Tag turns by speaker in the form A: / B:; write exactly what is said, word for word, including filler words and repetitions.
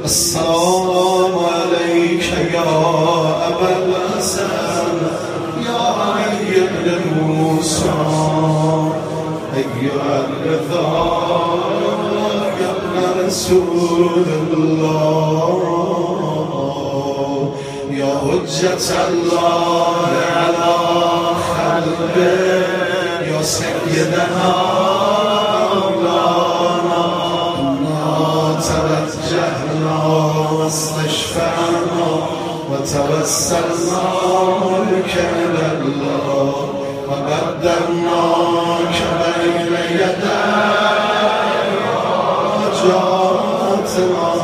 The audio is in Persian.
A: السلام عليك يا أبا الحسن يا علي بن موسى أيها الرضا يا ابن رسول الله يا حجة الله على خلقه يا سيدنا واستشفعنا وتوسلنا بك إلى الله وقدمناك بين يدي حاجاتنا